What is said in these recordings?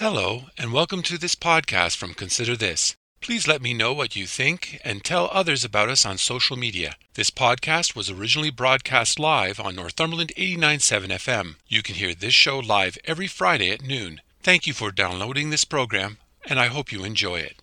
Hello, and welcome to this podcast from Consider This. Please let me know what you think and tell others about us on social media. This podcast was originally broadcast live on Northumberland 89.7 FM. You can hear this show live every Friday at noon. Thank you for downloading this program, and I hope you enjoy it.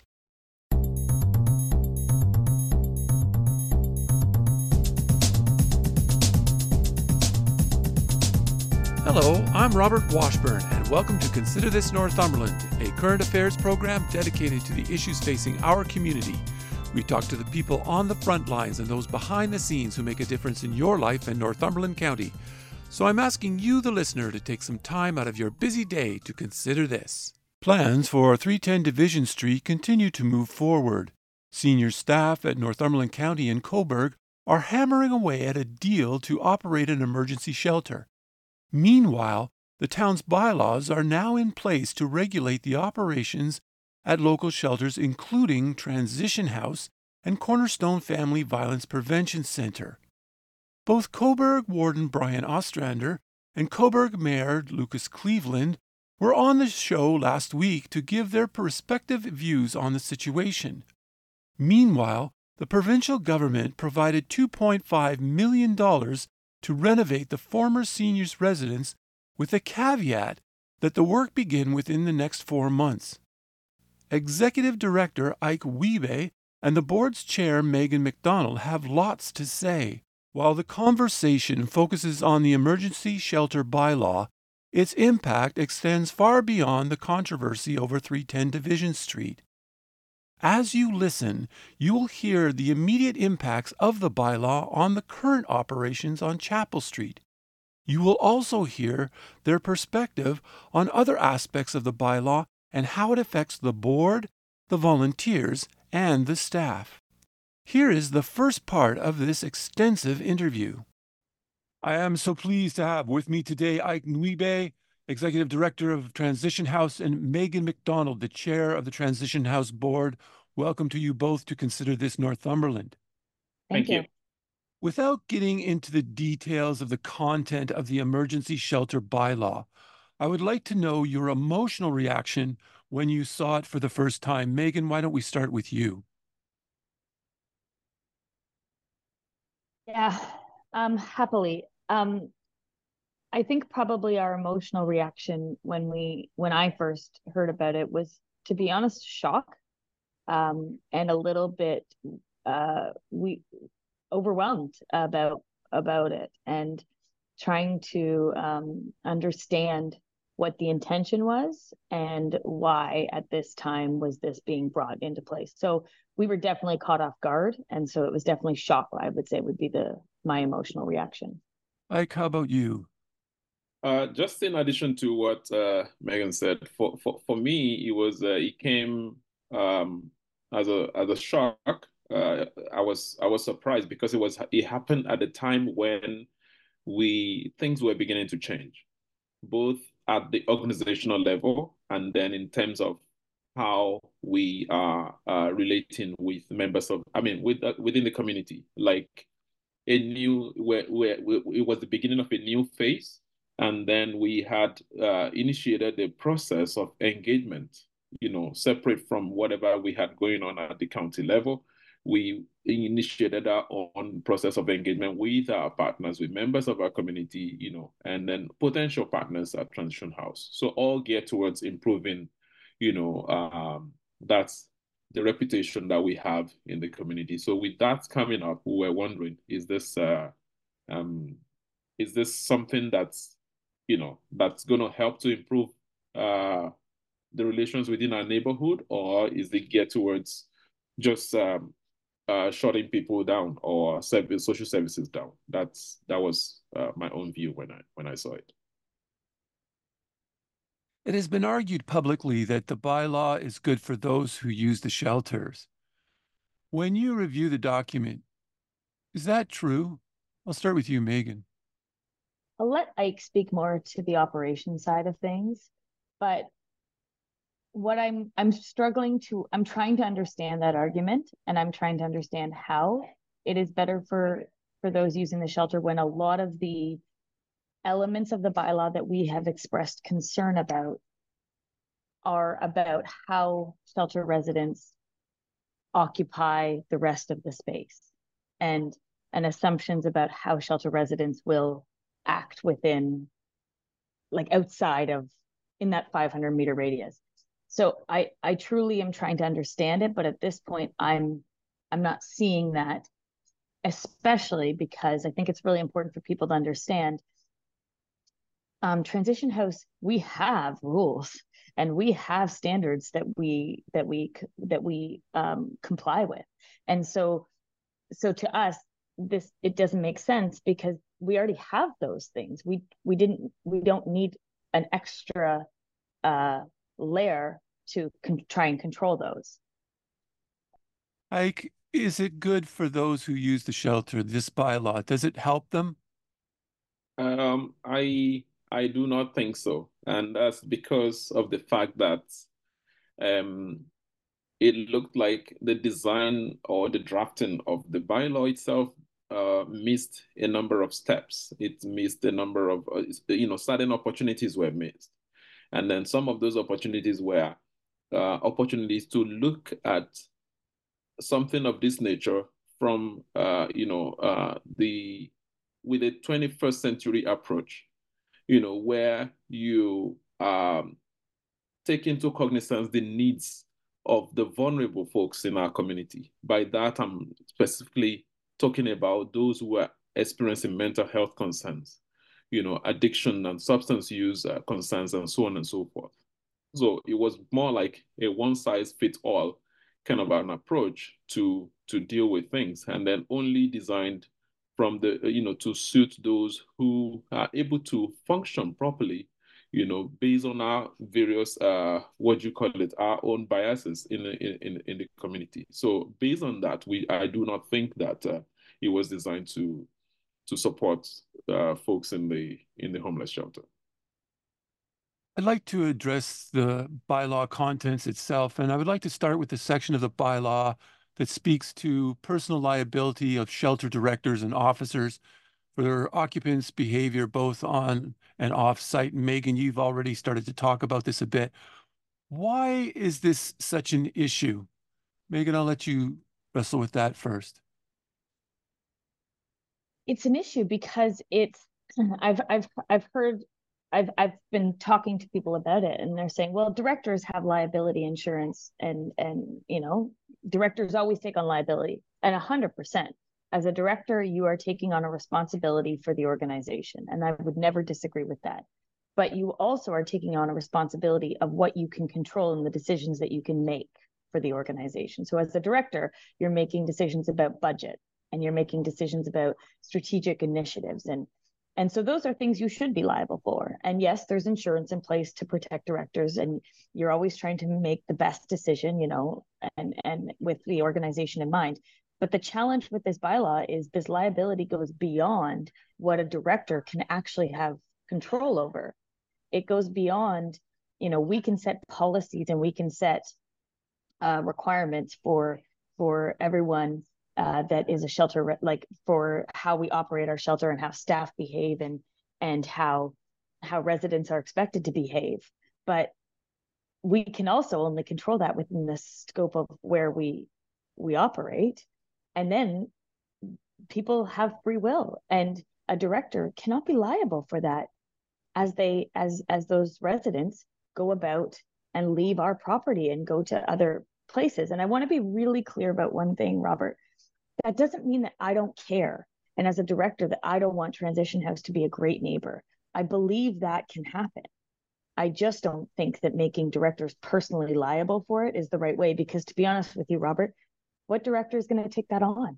Hello, I'm Robert Washburn, and welcome to Consider This Northumberland, a current affairs program dedicated to the issues facing our community. We talk to the people on the front lines and those behind the scenes who make a difference in your life in Northumberland County. So I'm asking you, the listener, to take some time out of your busy day to consider this. Plans for 310 Division Street continue to move forward. Senior staff at Northumberland County and Cobourg are hammering away at a deal to operate an emergency shelter. Meanwhile, the town's bylaws are now in place to regulate the operations at local shelters, including Transition House and Cornerstone Family Violence Prevention Center. Both Cobourg Warden Brian Ostrander and Cobourg Mayor Lucas Cleveland were on the show last week to give their respective views on the situation. Meanwhile, the provincial government provided $2.5 million to renovate the former seniors' residence, with a caveat that the work begin within the next 4 months. Executive Director Ike Wiebe and the board's chair Megan McDonald have lots to say. While the conversation focuses on the emergency shelter bylaw, its impact extends far beyond the controversy over 310 Division Street. As you listen, you will hear the immediate impacts of the bylaw on the current operations on Chapel Street. You will also hear their perspective on other aspects of the bylaw and how it affects the board, the volunteers, and the staff. Here is the first part of this extensive interview. I am so pleased to have with me today Ike Wiebe, Executive Director of Transition House, and Megan McDonald, the Chair of the Transition House Board. Welcome to you both to Consider This Northumberland. Thank you. Without getting into the details of the content of the emergency shelter bylaw, I would like to know your emotional reaction when you saw it for the first time. Megan, why don't we start with you? Yeah, happily. I think probably our emotional reaction when I first heard about it was, to be honest, shock, and a little bit we overwhelmed about it, and trying to understand what the intention was and why at this time was this being brought into place. So we were definitely caught off guard, and so it was definitely shock, I would say, would be my emotional reaction. Ike, how about you? Just in addition to what Megan said, for me, it came as a shock. I was surprised because it happened at a time when things were beginning to change, both at the organizational level and then in terms of how we are relating with members of, within the community, like where it was the beginning of a new phase, and then we had initiated the process of engagement, separate from whatever we had going on at the county level. We initiated our own process of engagement with our partners, with members of our community, and then potential partners at Transition House. So all geared towards improving, that's the reputation that we have in the community. So with that coming up, we were wondering, is this something that's going to help to improve the relations within our neighborhood, or is it geared towards just shutting people down or social services down? That was my own view when I saw it. It has been argued publicly that the bylaw is good for those who use the shelters. When you review the document, is that true? I'll start with you, Megan. I'll let Ike speak more to the operation side of things, but what I'm trying to understand that argument, and I'm trying to understand how it is better for those using the shelter, when a lot of the elements of the bylaw that we have expressed concern about are about how shelter residents occupy the rest of the space, and assumptions about how shelter residents will act within, like outside of, in that 500-meter radius. So I truly am trying to understand it, but at this point I'm not seeing that, especially because I think it's really important for people to understand, transition house, we have rules and we have standards that we comply with. And so to us, it doesn't make sense because we already have those things. We don't need an extra layer to try and control those. Ike, is it good for those who use the shelter, this bylaw? Does it help them? I do not think so, and that's because of the fact that um, it looked like the design or the drafting of the bylaw itself missed a number of steps. It missed a number of, certain opportunities were missed. And then some of those opportunities were opportunities to look at something of this nature from, with a 21st century approach, where you take into cognizance the needs of the vulnerable folks in our community. By that, I'm specifically talking about those who are experiencing mental health concerns, addiction and substance use concerns, and so on and so forth. So it was more like a one-size-fits-all kind of an approach to deal with things, and then only designed from the, to suit those who are able to function properly, based on our various, our own biases in the community. So based on that, I do not think that it was designed to support folks in the homeless shelter. I'd like to address the bylaw contents itself, and I would like to start with the section of the bylaw that speaks to personal liability of shelter directors and officers for their occupants' behavior both on and off site. Megan, you've already started to talk about this a bit. Why is this such an issue? Megan, I'll let you wrestle with that first. It's an issue because I've been talking to people about it, and they're saying, well, directors have liability insurance, and directors always take on liability. And 100%, as a director, you are taking on a responsibility for the organization, and I would never disagree with that. But you also are taking on a responsibility of what you can control and the decisions that you can make for the organization. So as a director, you're making decisions about budget, and you're making decisions about strategic initiatives, and so those are things you should be liable for. And yes, there's insurance in place to protect directors, and you're always trying to make the best decision, and with the organization in mind. But the challenge with this bylaw is this liability goes beyond what a director can actually have control over. It goes beyond, we can set policies and we can set requirements for everyone that is a shelter, like for how we operate our shelter and how staff behave, and how residents are expected to behave. But we can also only control that within the scope of where we operate. And then people have free will, and a director cannot be liable for that as those residents go about and leave our property and go to other places. And I want to be really clear about one thing, Robert. That doesn't mean that I don't care, and as a director, that I don't want Transition House to be a great neighbor. I believe that can happen. I just don't think that making directors personally liable for it is the right way, because to be honest with you, Robert, what director is going to take that on?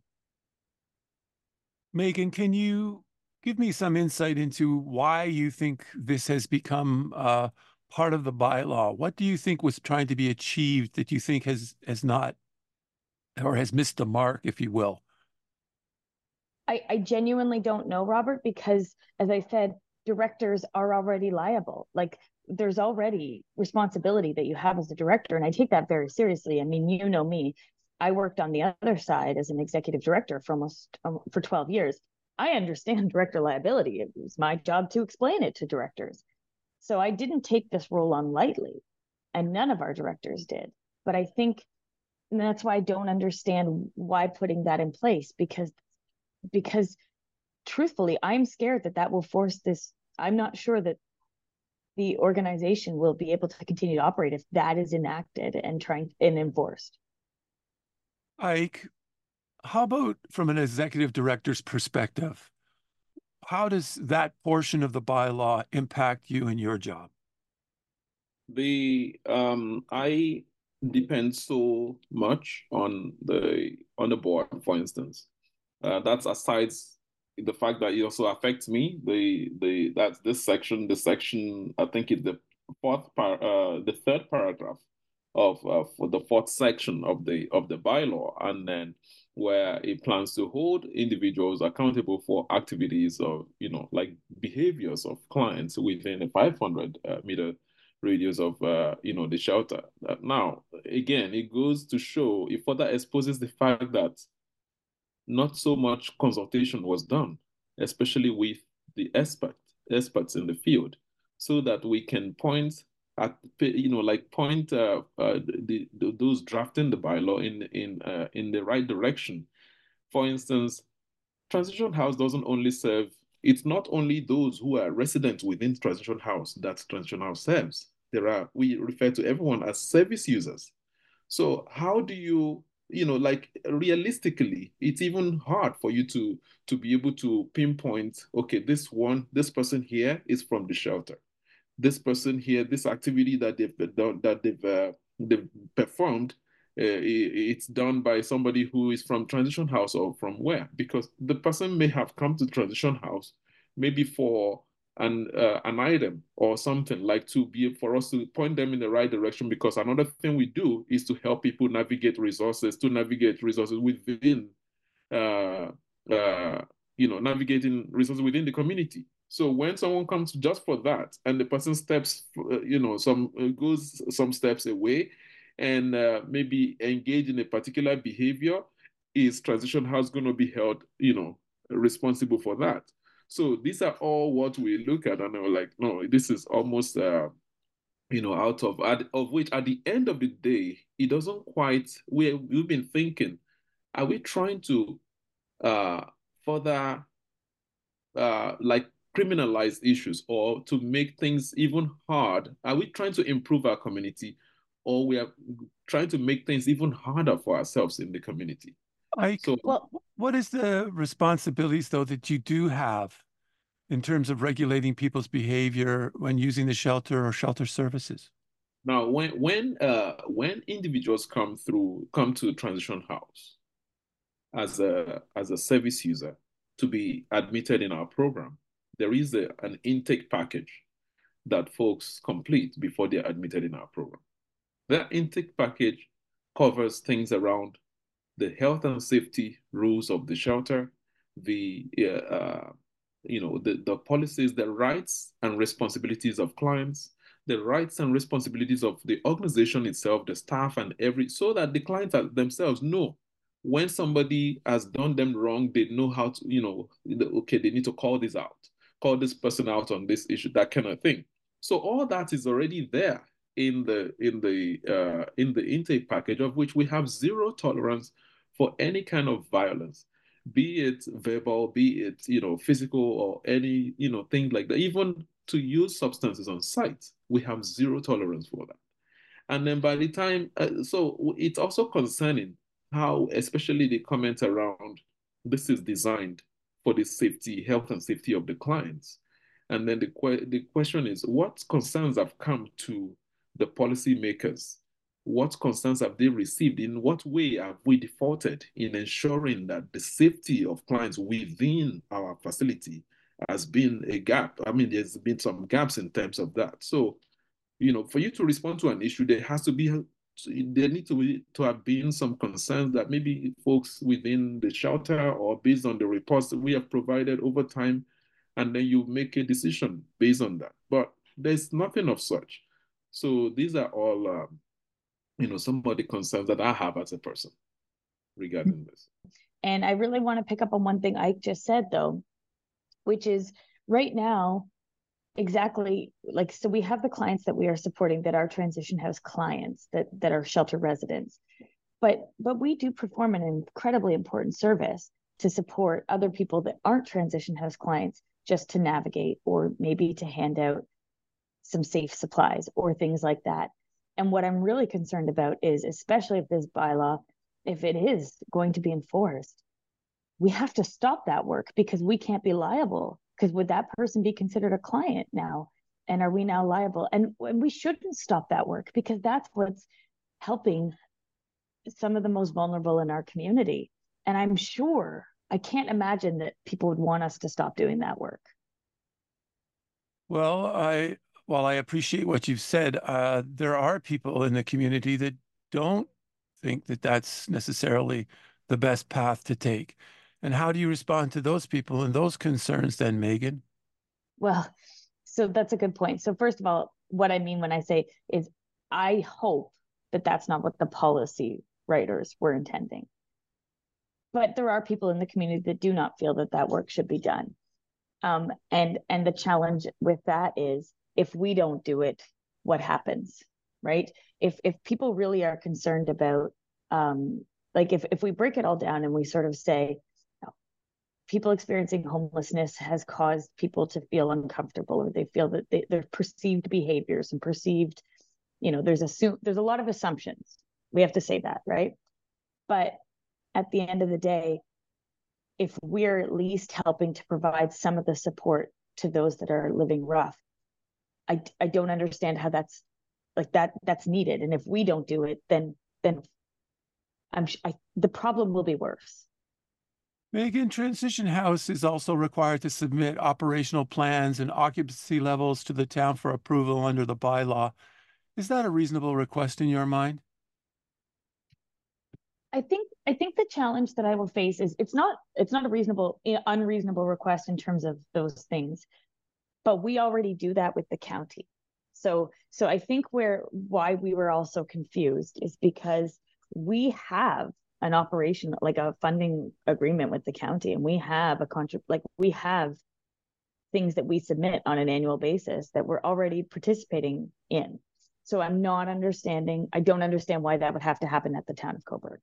Megan, can you give me some insight into why you think this has become part of the bylaw? What do you think was trying to be achieved that you think has not, or has missed the mark, if you will? I genuinely don't know, Robert, because as I said, directors are already liable. Like, there's already responsibility that you have as a director, and I take that very seriously. I mean, you know me. I worked on the other side as an executive director for 12 years. I understand director liability. It was my job to explain it to directors. So I didn't take this role on lightly. and none of our directors did. But I think, and that's why I don't understand why putting that in place, because truthfully, I'm scared that will force this. I'm not sure that the organization will be able to continue to operate if that is enacted and enforced. Ike, how about from an executive director's perspective? How does that portion of the bylaw impact you and your job? I depend so much on the board, for instance. That's aside the fact that it also affects me. That's this section. The section, I think it's the the third paragraph of for the fourth section of the bylaw, and then where it plans to hold individuals accountable for activities of like behaviors of clients within a 500 meter radius of the shelter. Now, again, it goes to show, it further exposes the fact that not so much consultation was done, especially with the experts in the field, so that we can point at those drafting the bylaw in the right direction. For instance, transition house doesn't only serve. It's not only those who are residents within transition house that transition house serves. We refer to everyone as service users. So how do you, like realistically, it's even hard for you to be able to pinpoint, okay, this person here is from the shelter. This person here, this activity that they've performed, it's done by somebody who is from transition house or from where? Because the person may have come to transition house maybe for an item or something, like for us to point them in the right direction. Because another thing we do is to help people navigate resources within navigating resources within the community. So when someone comes just for that, and the person goes some steps away, and maybe engage in a particular behavior, is transition house going to be held, responsible for that? So these are all what we look at, and we're like, no, this is almost, out of which, at the end of the day, it doesn't quite. We've been thinking, are we trying to further like criminalize issues, or to make things even hard? Are we trying to improve our community, or we are trying to make things even harder for ourselves in the community? What is the responsibilities, though, that you do have in terms of regulating people's behavior when using the shelter or shelter services? Now, when individuals come to transition house as a service user to be admitted in our program, there is an intake package that folks complete before they're admitted in our program. That intake package covers things around the health and safety rules of the shelter, the policies, the rights and responsibilities of clients, the rights and responsibilities of the organization itself, the staff, and so that the clients themselves know when somebody has done them wrong. They know how to, okay, they need to call this person out on this issue, that kind of thing. So all that is already there in the intake package, of which we have zero tolerance for any kind of violence, be it verbal, be it physical, or any thing like that. Even to use substances on site, we have zero tolerance for that. And then by the time, so it's also concerning how, especially the comments around, this is designed for the health and safety of the clients. And then the question is, what concerns have come to the policymakers? What concerns have they received? In what way have we defaulted in ensuring that the safety of clients within our facility has been a gap? I mean, there's been some gaps in terms of that. So, for you to respond to an issue, there need to have been some concerns that maybe folks within the shelter, or based on the reports that we have provided over time, and then you make a decision based on that. But there's nothing of such. So these are all, some of the concerns that I have as a person regarding this. And I really want to pick up on one thing Ike just said, though, which is right now, exactly, like, so we have the clients that we are supporting that are transition house clients that are shelter residents, but we do perform an incredibly important service to support other people that aren't transition house clients, just to navigate or maybe to hand out some safe supplies or things like that. And what I'm really concerned about is, especially if this bylaw, if it is going to be enforced, we have to stop that work, because we can't be liable. Because would that person be considered a client now? And are we now liable? And we shouldn't stop that work, because that's what's helping some of the most vulnerable in our community. And I'm sure, I can't imagine that people would want us to stop doing that work. Well, while I appreciate what you've said, there are people in the community that don't think that that's necessarily the best path to take. And how do you respond to those people and those concerns then, Megan? Well, so that's a good point. So first of all, what I mean when I say is, I hope that that's not what the policy writers were intending. But there are people in the community that do not feel that that work should be done. And the challenge with that is, if we don't do it, what happens, right? If people really are concerned about, like, if we break it all down and we sort of say, people experiencing homelessness has caused people to feel uncomfortable, or they feel that their perceived behaviors and perceived, there's a lot of assumptions. We have to say that, right? But at the end of the day, if we're at least helping to provide some of the support to those that are living rough, I don't understand how that's needed. And if we don't do it, then the problem will be worse. Megan, Transition House is also required to submit operational plans and occupancy levels to the town for approval under the bylaw. Is that a reasonable request in your mind? I think the challenge that I will face is, it's not a unreasonable request in terms of those things, but we already do that with the county. So I think why we were also confused is because we have an operation, like a funding agreement with the county, and we have we have things that we submit on an annual basis that we're already participating in. So I don't understand why that would have to happen at the town of Cobourg.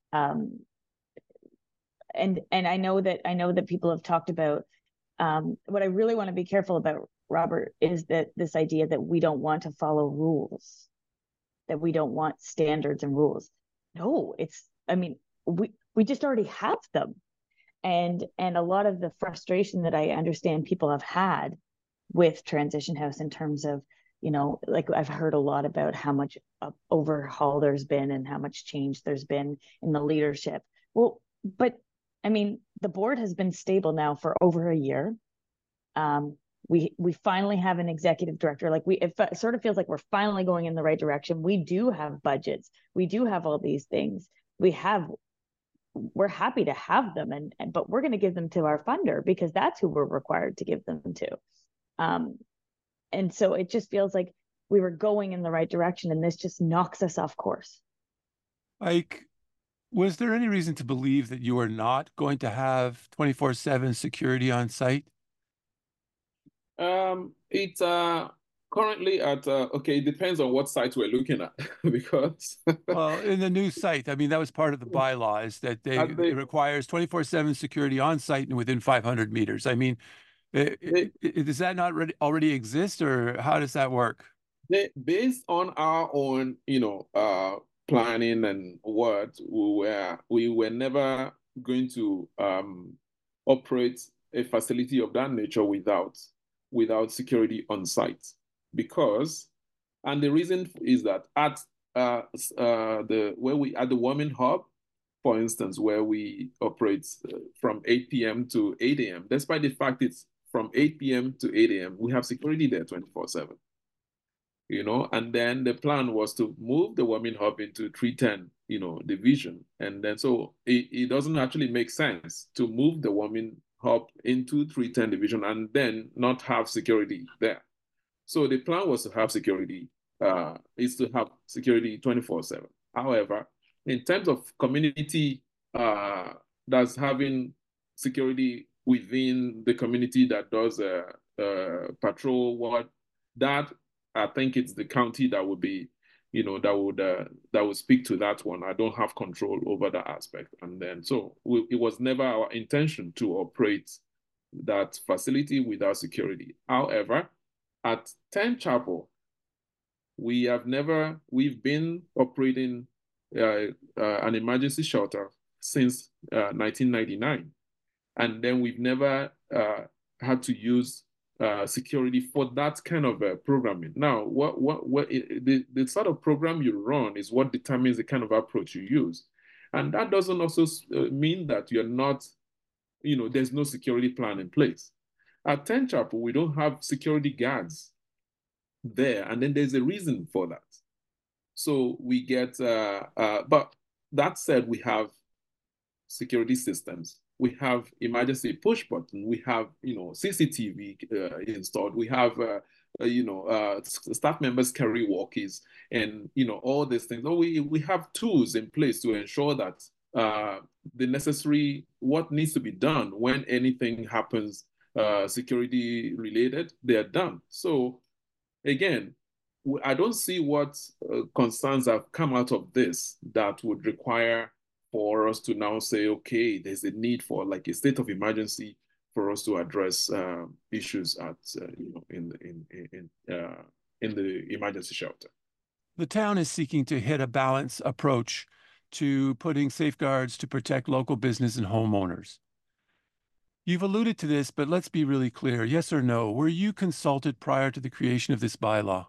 And I know that people have talked about, what I really want to be careful about, Robert, is that this idea that we don't want to follow rules, that we don't want standards and rules. No, we just already have them. And a lot of the frustration that I understand people have had with Transition House, in terms of, like, I've heard a lot about how much overhaul there's been and how much change there's been in the leadership. Well, but the board has been stable now for over a year. We finally have an executive director. It sort of feels like we're finally going in the right direction. We do have budgets. We do have all these things. We're happy to have them, but we're going to give them to our funder, because that's who we're required to give them to. And so it just feels like we were going in the right direction, and this just knocks us off course. Ike, was there any reason to believe that you are not going to have 24/7 security on site? It's currently at okay, it depends on what site we're looking at because Well, in the new site, that was part of the bylaws, that it requires 24/7 security on site and within 500 meters. Does that not already exist, or how does that work? Based on our own, planning and what we were never going to operate a facility of that nature without security on site, and the reason is that at the warming hub, for instance, where we operate from 8 p.m. to 8 a.m., despite the fact it's from 8 p.m. to 8 a.m., we have security there 24/7. And then the plan was to move the warming hub into 310, division. And then so it doesn't actually make sense to move the warming hub into 310 division and then not have security there. So the plan was to have security, is to have security 24/7. However, in terms of community that's having security within the community that does patrol what that. I think it's the county that would be, that would speak to that one. I don't have control over that aspect. And then it was never our intention to operate that facility without security. However, at 10 Chapel, we've been operating an emergency shelter since 1999. And then we've never had to use security for that kind of programming. Now, the sort of program you run is what determines the kind of approach you use. And that doesn't also mean that you're not, there's no security plan in place. At 10 Chapel, we don't have security guards there, and then there's a reason for that. So we get, but that said, we have security systems. We have emergency push button. We have, CCTV installed. We have, staff members carry walkies, and all these things. So we have tools in place to ensure that the necessary what needs to be done when anything happens security related, they are done. So again, I don't see what concerns have come out of this that would require for us to now say, okay, there's a need for like a state of emergency for us to address issues at in the emergency shelter. The town is seeking to hit a balanced approach to putting safeguards to protect local business and homeowners. You've alluded to this, but let's be really clear. Yes or no? Were you consulted prior to the creation of this bylaw?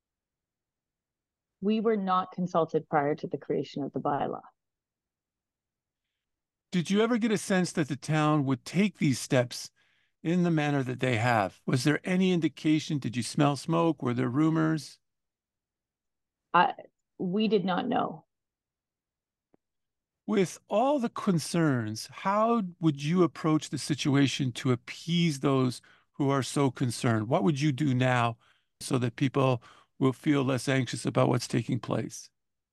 We were not consulted prior to the creation of the bylaw. Did you ever get a sense that the town would take these steps in the manner that they have? Was there any indication? Did you smell smoke? Were there rumors? We did not know. With all the concerns, how would you approach the situation to appease those who are so concerned? What would you do now so that people will feel less anxious about what's taking place?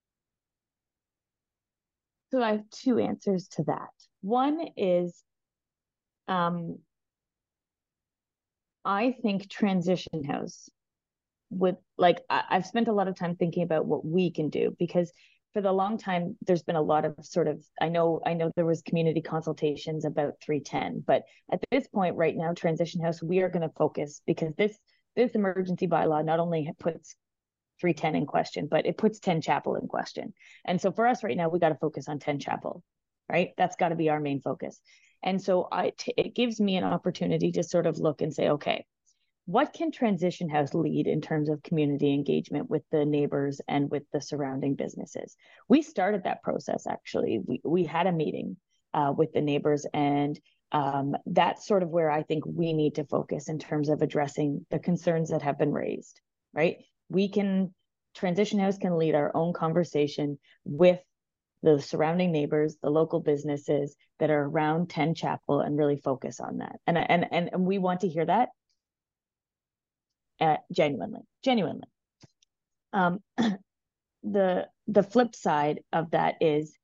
So I have two answers to that. One is, I think Transition House would, I've spent a lot of time thinking about what we can do, because for the long time, there's been a lot of I know there was community consultations about 310, but at this point right now, Transition House, we are going to focus, because this emergency bylaw not only puts 310 in question, but it puts 10 Chapel in question. And so for us right now, we got to focus on 10 Chapel, right? That's got to be our main focus. And so it gives me an opportunity to sort of look and say, okay, what can Transition House lead in terms of community engagement with the neighbors and with the surrounding businesses? We started that process, actually. We had a meeting with the neighbors, and that's sort of where I think we need to focus in terms of addressing the concerns that have been raised, right? Transition House can lead our own conversation with the surrounding neighbors, the local businesses that are around 10 Chapel, and really focus on that. And we want to hear that genuinely. The flip side of that is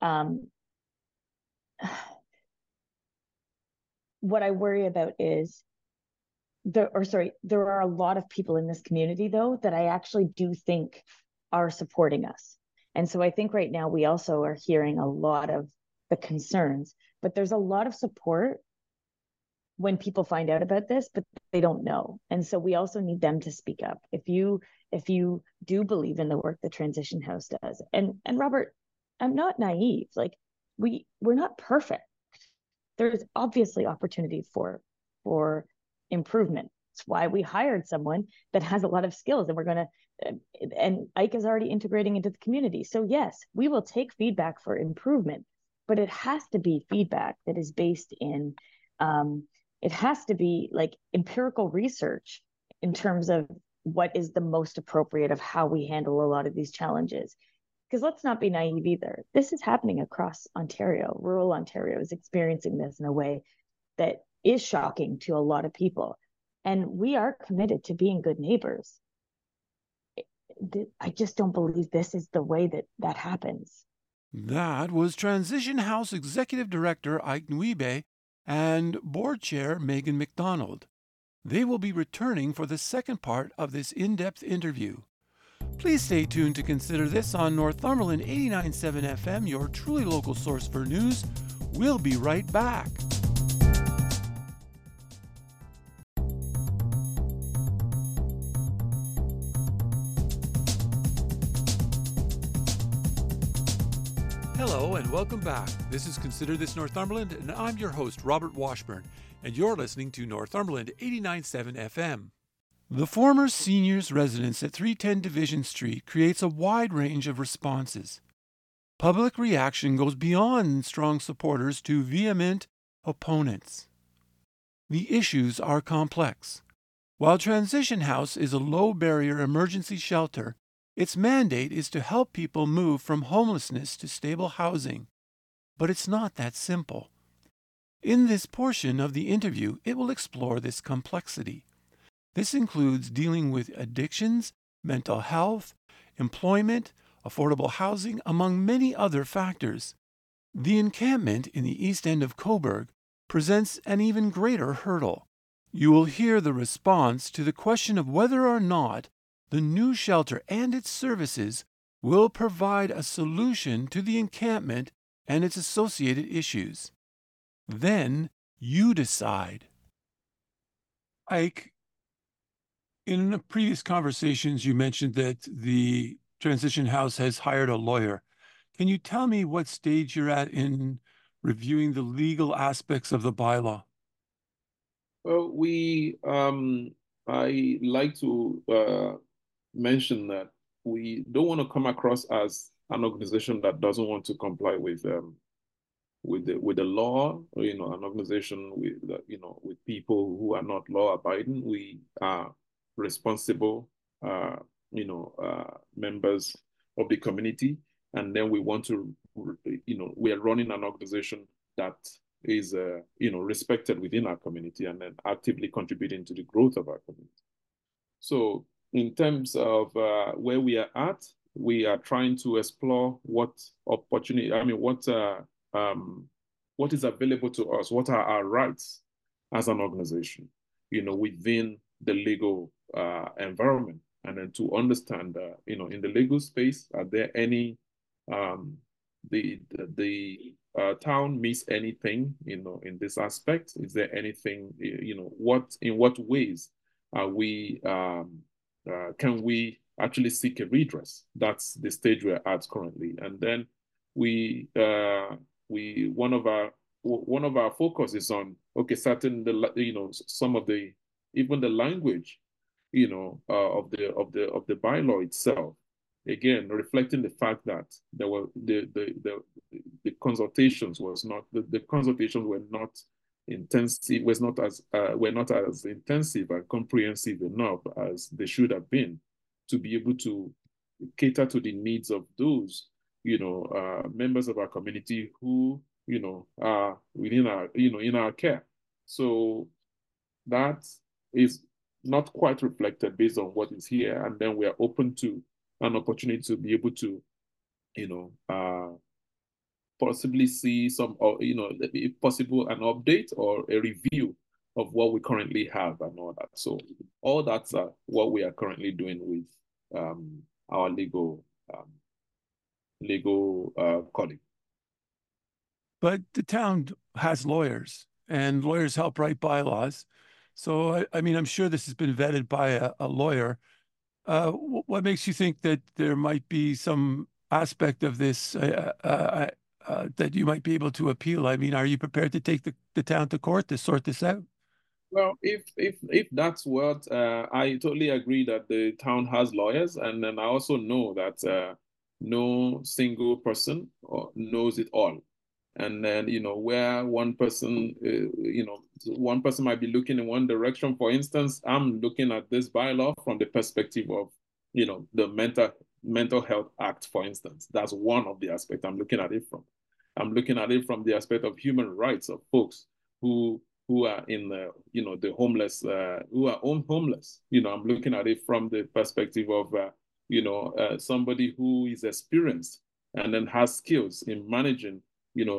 what I worry about is there are a lot of people in this community, though, that I actually do think are supporting us. And so I think right now we also are hearing a lot of the concerns, but there's a lot of support when people find out about this, but they don't know. And so we also need them to speak up. If you do believe in the work that Transition House does, and Robert, I'm not naive. Like we're not perfect. There's obviously opportunity for improvement. It's why we hired someone that has a lot of skills, and Ike is already integrating into the community. So yes, we will take feedback for improvement, but it has to be feedback that is based in, it has to be like empirical research in terms of what is the most appropriate of how we handle a lot of these challenges. Because let's not be naive either. This is happening across Ontario. Rural Ontario is experiencing this in a way that is shocking to a lot of people. And we are committed to being good neighbors. I just don't believe this is the way that happens. That was Transition House Executive Director Ike Nwibe and Board Chair Megan McDonald. They will be returning for the second part of this in-depth interview. Please stay tuned to consider this on Northumberland 89.7 FM, your truly local source for news. We'll be right back. Hello and welcome back. This is Consider This Northumberland, and I'm your host, Robert Washburn, and you're listening to Northumberland 89.7 FM. The former seniors' residence at 310 Division Street creates a wide range of responses. Public reaction goes beyond strong supporters to vehement opponents. The issues are complex. While Transition House is a low-barrier emergency shelter, its mandate is to help people move from homelessness to stable housing. But it's not that simple. In this portion of the interview, it will explore this complexity. This includes dealing with addictions, mental health, employment, affordable housing, among many other factors. The encampment in the east end of Cobourg presents an even greater hurdle. You will hear the response to the question of whether or not the new shelter and its services will provide a solution to the encampment and its associated issues. Then you decide. Ike, in previous conversations, you mentioned that the Transition House has hired a lawyer. Can you tell me what stage you're at in reviewing the legal aspects of the bylaw? Well, I like to mention that we don't want to come across as an organization that doesn't want to comply with the law, or, an organization with with people who are not law abiding. We are responsible members of the community, and then we want to we are running an organization that is respected within our community and then actively contributing to the growth of our community. So in terms of where we are at, we are trying to explore what opportunity, what is available to us, what are our rights as an organization, within the legal environment, and then to understand, in the legal space, are there any, the town miss anything, in this aspect? Is there anything, in what ways are we, can we actually seek a redress? That's the stage we're at currently. And then one of our focus is on, certain, some of the, even the language, of the bylaw itself. Again, reflecting the fact that there were the consultations were not intensive, were not as intensive and comprehensive enough as they should have been to be able to cater to the needs of those members of our community who are within our in our care. So that is not quite reflected based on what is here, and then we are open to an opportunity to be able to possibly see some, or if possible, an update or a review of what we currently have and all that. So all that's what we are currently doing with our legal colleague. But the town has lawyers, and lawyers help write bylaws. So, I'm sure this has been vetted by a lawyer. What makes you think that there might be some aspect of this that you might be able to appeal? Are you prepared to take the town to court to sort this out? Well, if that's what, I totally agree that the town has lawyers, and then I also know that no single person knows it all. And then, where one person might be looking in one direction. For instance, I'm looking at this bylaw from the perspective of, the Mental Health Act, for instance. That's one of the aspects I'm looking at it from. I'm looking at it from the aspect of human rights of folks who are in the homeless, who are homeless. I'm looking at it from the perspective of, somebody who is experienced and then has skills in managing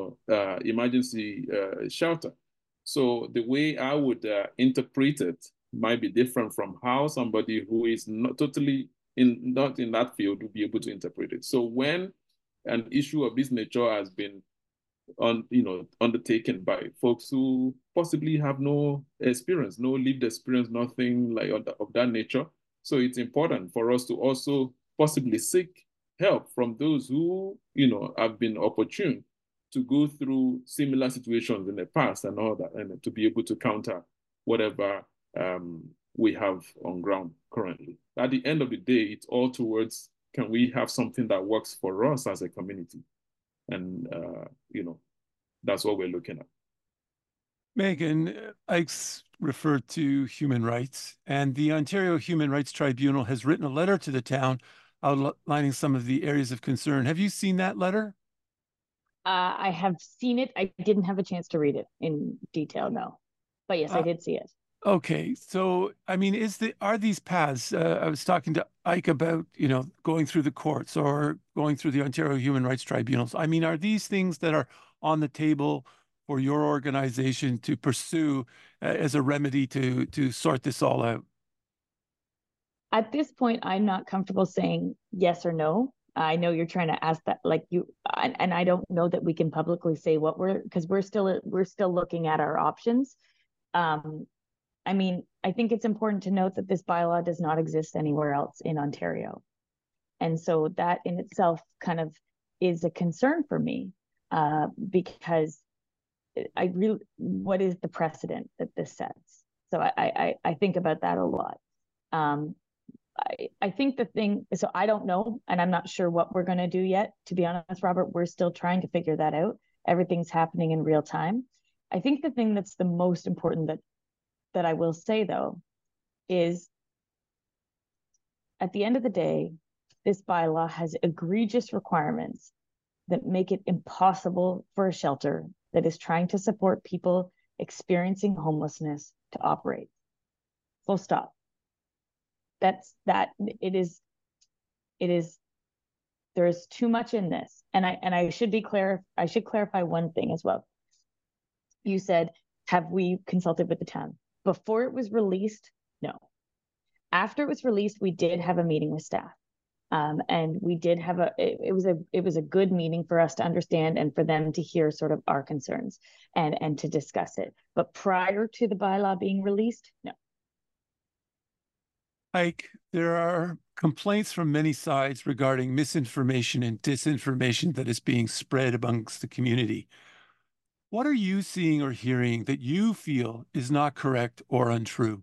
emergency shelter. So the way I would interpret it might be different from how somebody who is not totally not in that field will be able to interpret it. So when an issue of this nature has been undertaken by folks who possibly have no experience, no lived experience, nothing like of that nature. So it's important for us to also possibly seek help from those who, have been opportune to go through similar situations in the past and all that, and to be able to counter whatever we have on ground currently. At the end of the day, it's all towards, can we have something that works for us as a community? And, that's what we're looking at. Megan, Ike's referred to human rights, and the Ontario Human Rights Tribunal has written a letter to the town outlining some of the areas of concern. Have you seen that letter? I have seen it. I didn't have a chance to read it in detail, no. But yes, I did see it. Okay, so I mean, are these paths? I was talking to Ike about, going through the courts or going through the Ontario Human Rights Tribunals. I mean, are these things that are on the table for your organization to pursue as a remedy to sort this all out? At this point, I'm not comfortable saying yes or no. I know you're trying to ask that, like and I don't know that we can publicly say what because we're still looking at our options. I mean, I think it's important to note that this bylaw does not exist anywhere else in Ontario. And so that in itself kind of is a concern for me, because what is the precedent that this sets? So I think about that a lot. I think so I don't know, and I'm not sure what we're going to do yet. To be honest, Robert, we're still trying to figure that out. Everything's happening in real time. I think the thing that's the most important that I will say, though, is at the end of the day, this bylaw has egregious requirements that make it impossible for a shelter that is trying to support people experiencing homelessness to operate. Full stop. It is, there is too much in this. And I should clarify one thing as well. You said, have we consulted with the town? Before it was released, no. After it was released, we did have a meeting with staff. And we did have it was a good meeting for us to understand and for them to hear sort of our concerns and to discuss it. But prior to the bylaw being released, no. Ike, there are complaints from many sides regarding misinformation and disinformation that is being spread amongst the community. What are you seeing or hearing that you feel is not correct or untrue?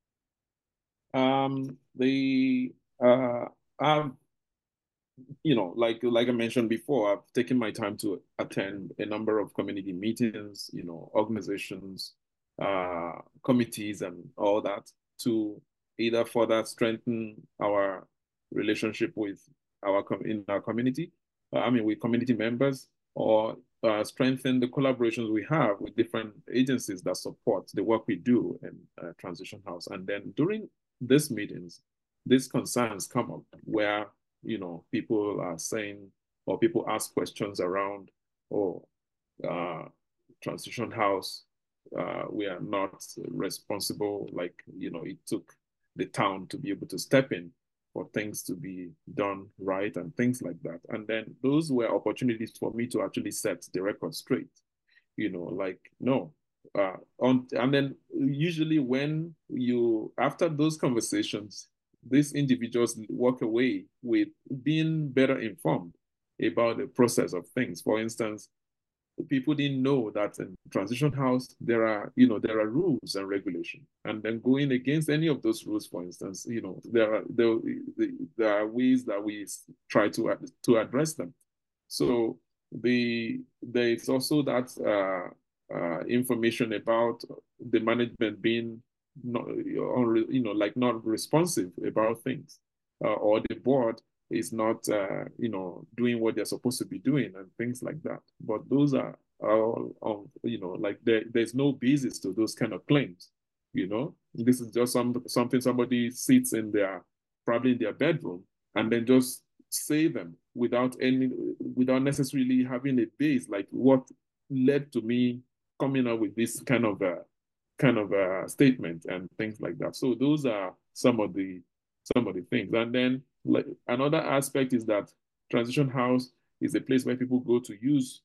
Like I mentioned before, I've taken my time to attend a number of community meetings, organizations, committees, and all that to either further strengthen our relationship with our community, with community members, or strengthen the collaborations we have with different agencies that support the work we do in Transition House. And then during these meetings, these concerns come up where, people are saying, or people ask questions around, Transition House, we are not responsible, it took the town to be able to step in for things to be done right and things like that. And then those were opportunities for me to actually set the record straight, no. And then usually when after those conversations, these individuals walk away with being better informed about the process of things. For instance, people didn't know that in Transition House there are rules and regulations, and then going against any of those rules, for instance, there are ways that we try to address them. So there is also that information about the management being not responsive about things, or the board is not doing what they're supposed to be doing and things like that. But those are all there's no basis to those kind of claims. This is just something somebody sits probably in their bedroom and then just say them without necessarily having a base, like what led to me coming up with this kind of kind of statement and things like that. So those are some of the things. And then like another aspect is that transition house is a place where people go to use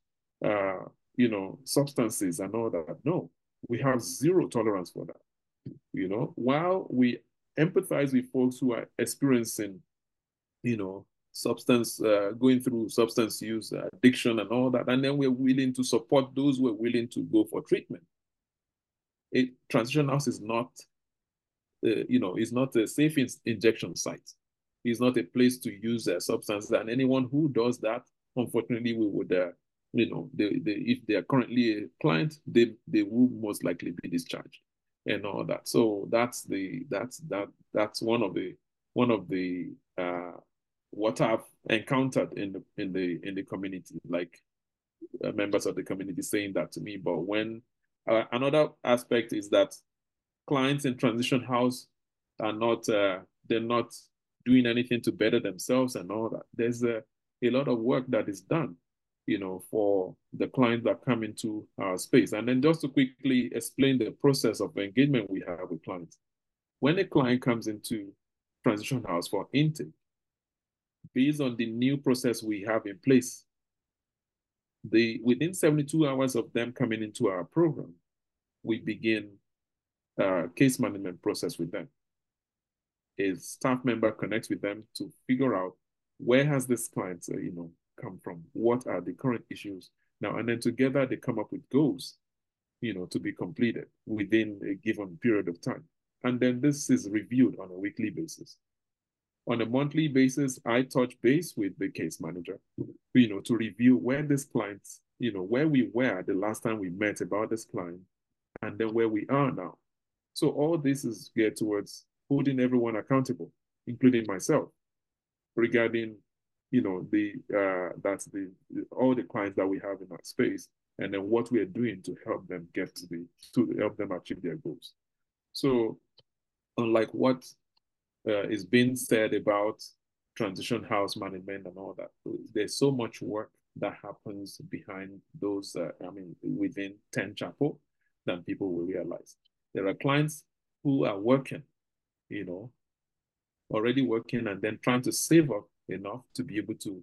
substances and all that. No, we have zero tolerance for that. While we empathize with folks who are experiencing, substance, going through substance use, addiction, and all that, and then we're willing to support those who are willing to go for treatment. A transition house is not, is not a safe injection site. It's not a place to use substances, and anyone who does that, unfortunately, we would, if they are currently a client, they will most likely be discharged and all that. So that's one of the what I've encountered in the community, like members of the community saying that to me. But when another aspect is that clients in transition house are not they're not doing anything to better themselves and all that. There's a lot of work that is done, for the clients that come into our space. And then just to quickly explain the process of engagement we have with clients. When a client comes into transition house for intake, based on the new process we have in place, within 72 hours of them coming into our program, we begin case management process with them. A staff member connects with them to figure out where has this client, come from, what are the current issues now, and then together they come up with goals, to be completed within a given period of time. And then this is reviewed on a weekly basis. On a monthly basis, I touch base with the case manager, to review where this client, where we were the last time we met about this client, and then where we are now. So all this is geared towards holding everyone accountable, including myself, regarding, that's all the clients that we have in our space, and then what we are doing to help them to help them achieve their goals. So unlike what is being said about transition house management and all that, there's so much work that happens behind those, within 10 Chapel than people will realize. There are clients who are working, already working and then trying to save up enough to be able to,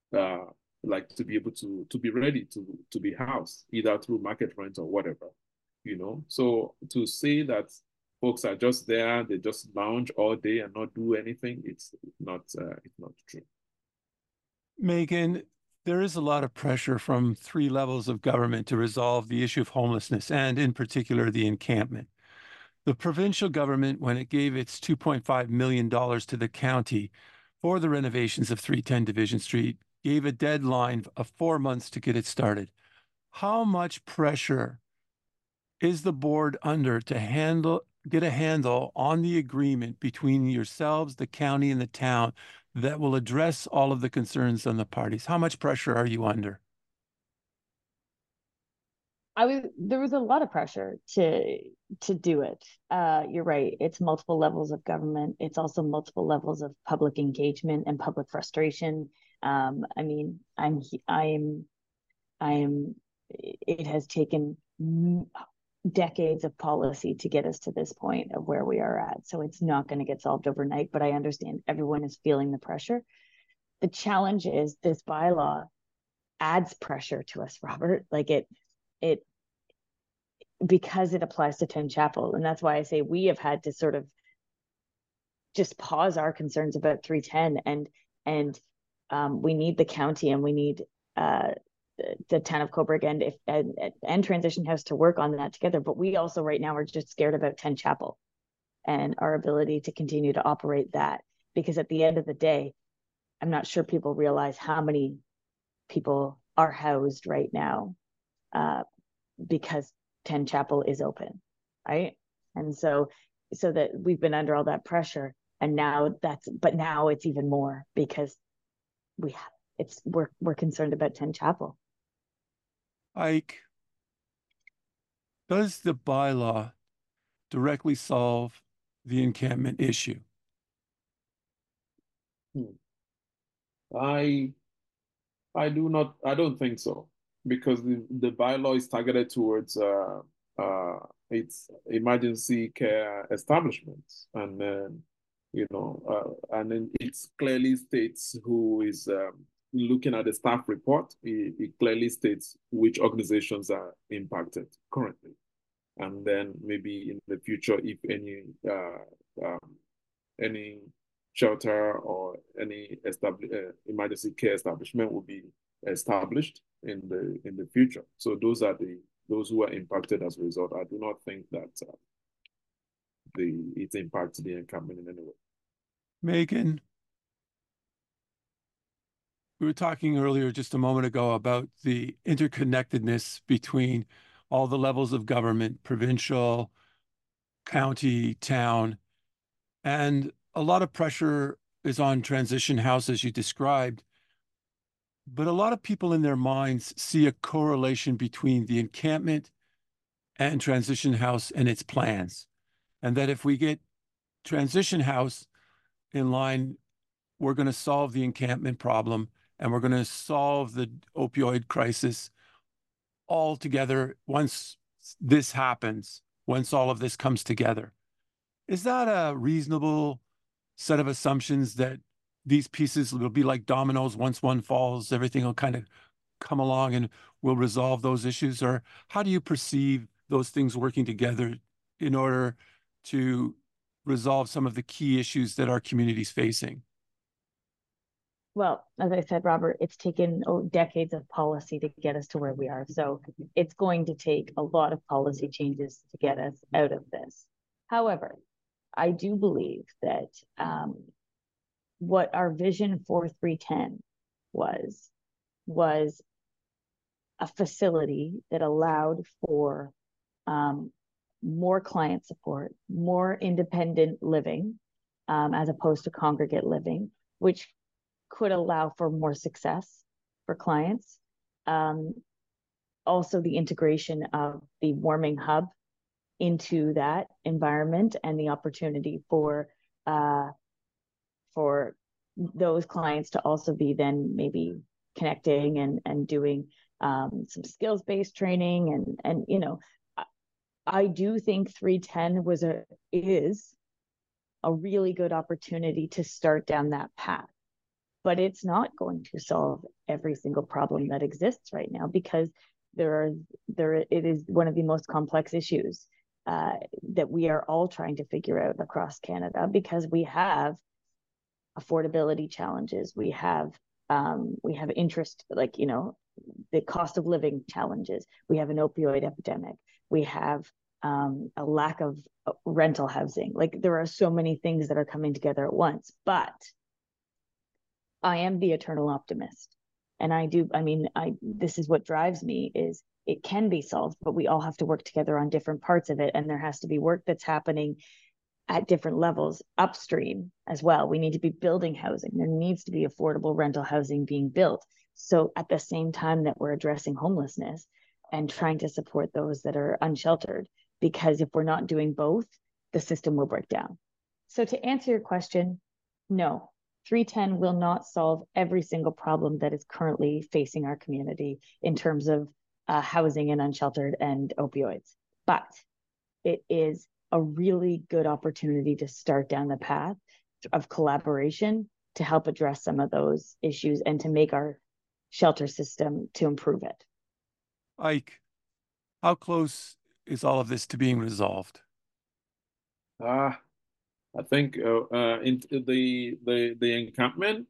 to be ready to be housed, either through market rent or whatever, So to say that folks are just there, they just lounge all day and not do anything, it's not true. Megan, there is a lot of pressure from 3 levels of government to resolve the issue of homelessness, and in particular, the encampment. The provincial government, when it gave its $2.5 million to the county for the renovations of 310 Division Street, gave a deadline of 4 months to get it started. How much pressure is the board under to get a handle on the agreement between yourselves, the county, and the town that will address all of the concerns on the parties? How much pressure are you under? There was a lot of pressure to do it. You're right. It's multiple levels of government. It's also multiple levels of public engagement and public frustration. It has taken decades of policy to get us to this point of where we are at. So it's not going to get solved overnight, but I understand everyone is feeling the pressure. The challenge is this bylaw adds pressure to us, Robert. Like it because it applies to 10 Chapel. And that's why I say we have had to sort of just pause our concerns about 310 and we need the county and we need the town of Cobourg and Transition House to work on that together. But we also right now are just scared about 10 Chapel and our ability to continue to operate that, because at the end of the day, I'm not sure people realize how many people are housed right now because 10 Chapel is open, right? And so that we've been under all that pressure, and now it's even more because we're concerned about 10 Chapel. Ike, does the bylaw directly solve the encampment issue? I don't think so, because the bylaw is targeted towards it's emergency care establishments, and and then it clearly states who is looking at the staff report. It clearly states which organizations are impacted currently, and then maybe in the future, if any shelter or any emergency care establishment will be established in the future. So those who are impacted as a result. I do not think that it impacts the encampment in any way. Megan, we were talking earlier just a moment ago about the interconnectedness between all the levels of government, provincial, county, town, and a lot of pressure is on transition house, as you described. But a lot of people in their minds see a correlation between the encampment and transition house and its plans. And that if we get transition house in line, we're going to solve the encampment problem and we're going to solve the opioid crisis all together once this happens, once all of this comes together. Is that a reasonable set of assumptions that these pieces will be like dominoes? Once one falls, everything will kind of come along and we'll resolve those issues? Or how do you perceive those things working together in order to resolve some of the key issues that our community is facing? Well, as I said, Robert, it's taken decades of policy to get us to where we are. So it's going to take a lot of policy changes to get us out of this. However, I do believe that what our vision for 310 was a facility that allowed for more client support, more independent living, as opposed to congregate living, which could allow for more success for clients. Also, the integration of the warming hub into that environment and the opportunity for those clients to also be then maybe connecting and doing some skills-based training and I do think 310 is a really good opportunity to start down that path. But it's not going to solve every single problem that exists right now, because it is one of the most complex issues that we are all trying to figure out across Canada, because we have affordability challenges, we have interest, the cost of living challenges, we have an opioid epidemic, we have a lack of rental housing. Like, there are so many things that are coming together at once, but I am the eternal optimist. And this is what drives me, is it can be solved, but we all have to work together on different parts of it. And there has to be work that's happening at different levels upstream as well. We need to be building housing. There needs to be affordable rental housing being built. So at the same time that we're addressing homelessness and trying to support those that are unsheltered, because if we're not doing both, the system will break down. So to answer your question, no, 310 will not solve every single problem that is currently facing our community in terms of housing and unsheltered and opioids. But it is a really good opportunity to start down the path of collaboration to help address some of those issues and to make our shelter system to improve it. Ike, how close is all of this to being resolved? I think in the encampment,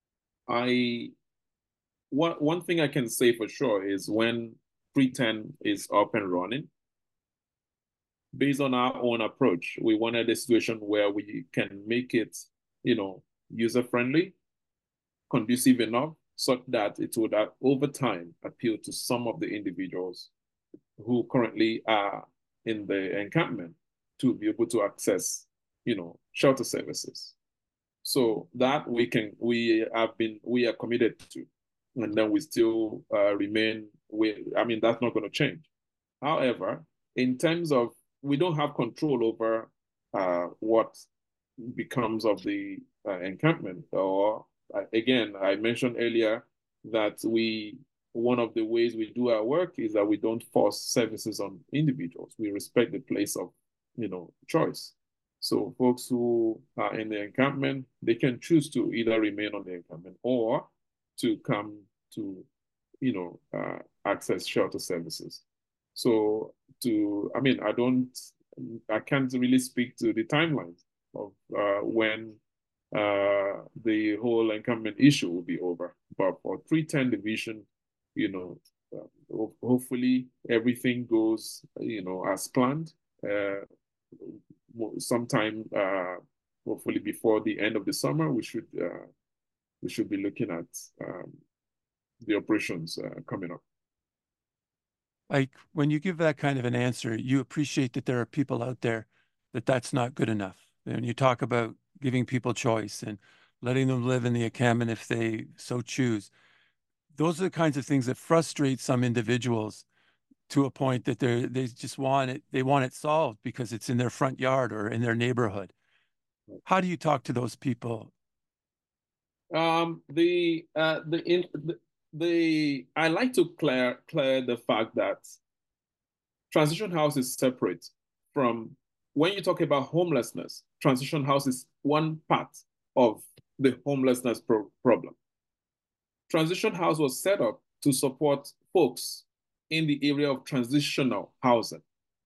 one thing I can say for sure is when 310 is up and running, based on our own approach, we wanted a situation where we can make it, user-friendly, conducive enough, such that it would over time appeal to some of the individuals who currently are in the encampment to be able to access shelter services. So that we are committed to, and then we still remain that's not going to change. However, in terms of, we don't have control over what becomes of the encampment, or again, I mentioned earlier that we one of the ways we do our work is that we don't force services on individuals. We respect the place of, choice. So folks who are in the encampment, they can choose to either remain on the encampment or to come to, access shelter services. So I can't really speak to the timelines of when the whole encampment issue will be over. But for 310 division, hopefully everything goes, as planned. Sometime, hopefully before the end of the summer, we should be looking at the operations coming up. Like when you give that kind of an answer, you appreciate that there are people out there that's not good enough. And you talk about giving people choice and letting them live in the encampment if they so choose. Those are the kinds of things that frustrate some individuals to a point that they just want it solved because it's in their front yard or in their neighborhood. How do you talk to those people? I like to clear the fact that transition house is separate from, when you talk about homelessness, transition house is one part of the homelessness problem. Transition house was set up to support folks in the area of transitional housing.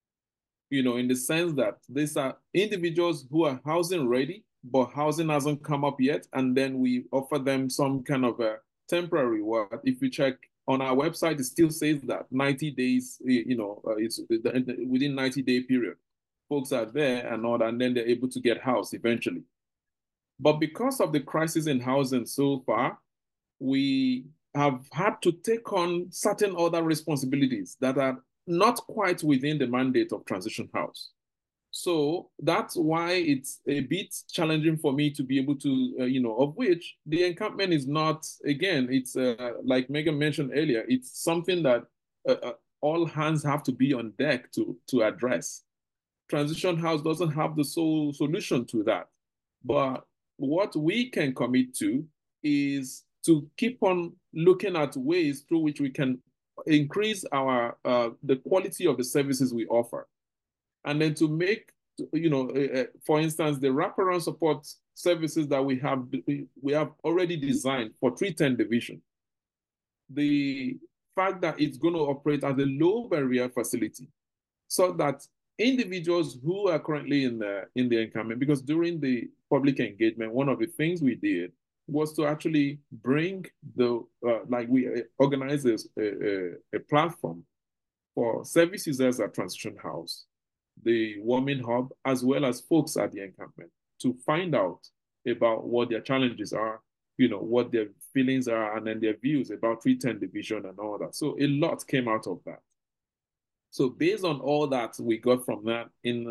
In the sense that these are individuals who are housing ready, but housing hasn't come up yet. And then we offer them some kind of a temporary work. If you check on our website, it still says that 90 days, it's within 90-day period. Folks are there and all that, and then they're able to get housed eventually. But because of the crisis in housing so far, we have had to take on certain other responsibilities that are not quite within the mandate of Transition House. So that's why it's a bit challenging for me to be able to, of which the encampment is not, again, it's like Megan mentioned earlier, it's something that all hands have to be on deck to address. Transition House doesn't have the sole solution to that. But what we can commit to is to keep on looking at ways through which we can increase our the quality of the services we offer. And then to make, for instance, the wraparound support services that we have already designed for 310 division. The fact that it's going to operate as a low barrier facility so that individuals who are currently in the encampment, because during the public engagement, one of the things we did was to actually bring we organized a platform for service users at Transition House, the warming hub, as well as folks at the encampment to find out about what their challenges are, what their feelings are, and then their views about 310 division and all that. So a lot came out of that. So based on all that we got from that, in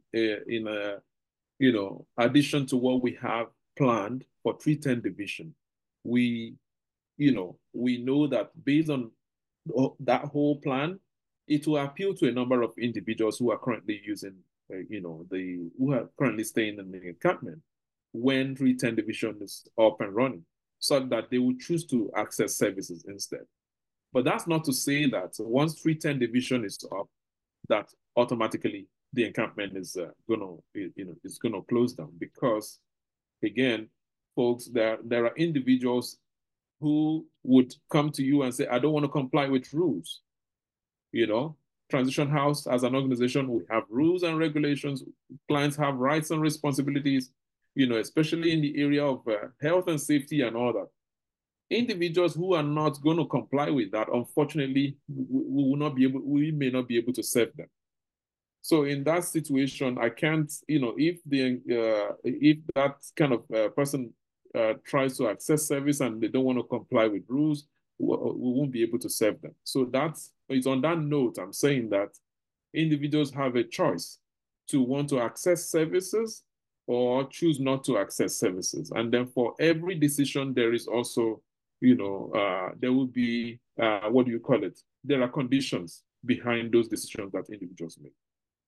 addition to what we have planned for 310 division, we know that based on that whole plan, it will appeal to a number of individuals who are currently using, who are currently staying in the encampment when 310 division is up and running, so that they will choose to access services instead. But that's not to say that once 310 division is up, that automatically the encampment is gonna close down, because again, folks, there are individuals who would come to you and say, I don't want to comply with rules. Transition House, as an organization, we have rules and regulations. Clients have rights and responsibilities, especially in the area of health and safety and all that. Individuals who are not going to comply with that, unfortunately, we may not be able to serve them. So in that situation, I can't, if that kind of person tries to access service and they don't want to comply with rules, we won't be able to serve them. So it's on that note, I'm saying that individuals have a choice to want to access services or choose not to access services. And then for every decision, there is also, there will be, there are conditions behind those decisions that individuals make.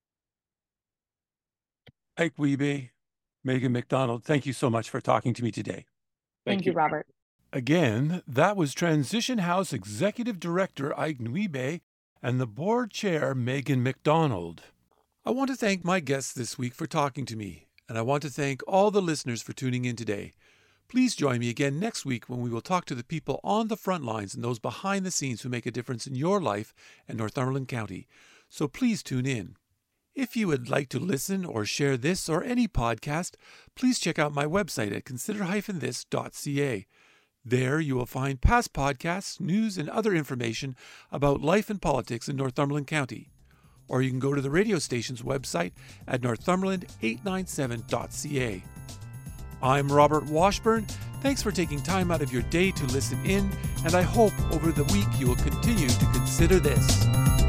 Ike Wiebe, Megan McDonald, thank you so much for talking to me today. Thank you, Robert. Again, that was Transition House Executive Director Ike Nwibe and the Board Chair Megan McDonald. I want to thank my guests this week for talking to me, and I want to thank all the listeners for tuning in today. Please join me again next week when we will talk to the people on the front lines and those behind the scenes who make a difference in your life in Northumberland County. So please tune in. If you would like to listen or share this or any podcast, please check out my website at consider-this.ca. There you will find past podcasts, news, and other information about life and politics in Northumberland County. Or you can go to the radio station's website at northumberland897.ca. I'm Robert Washburn. Thanks for taking time out of your day to listen in, and I hope over the week you will continue to consider this.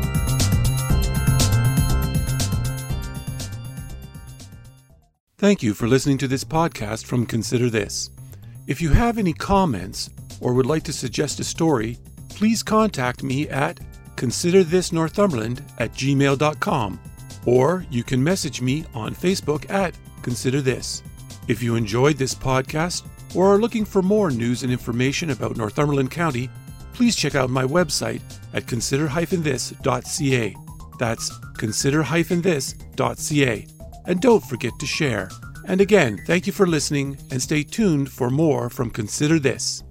Thank you for listening to this podcast from Consider This. If you have any comments or would like to suggest a story, please contact me at considerthisnorthumberland@gmail.com, or you can message me on Facebook at Consider This. If you enjoyed this podcast or are looking for more news and information about Northumberland County, please check out my website at consider-this.ca. That's consider-this.ca. And don't forget to share. And again, thank you for listening, and stay tuned for more from Consider This.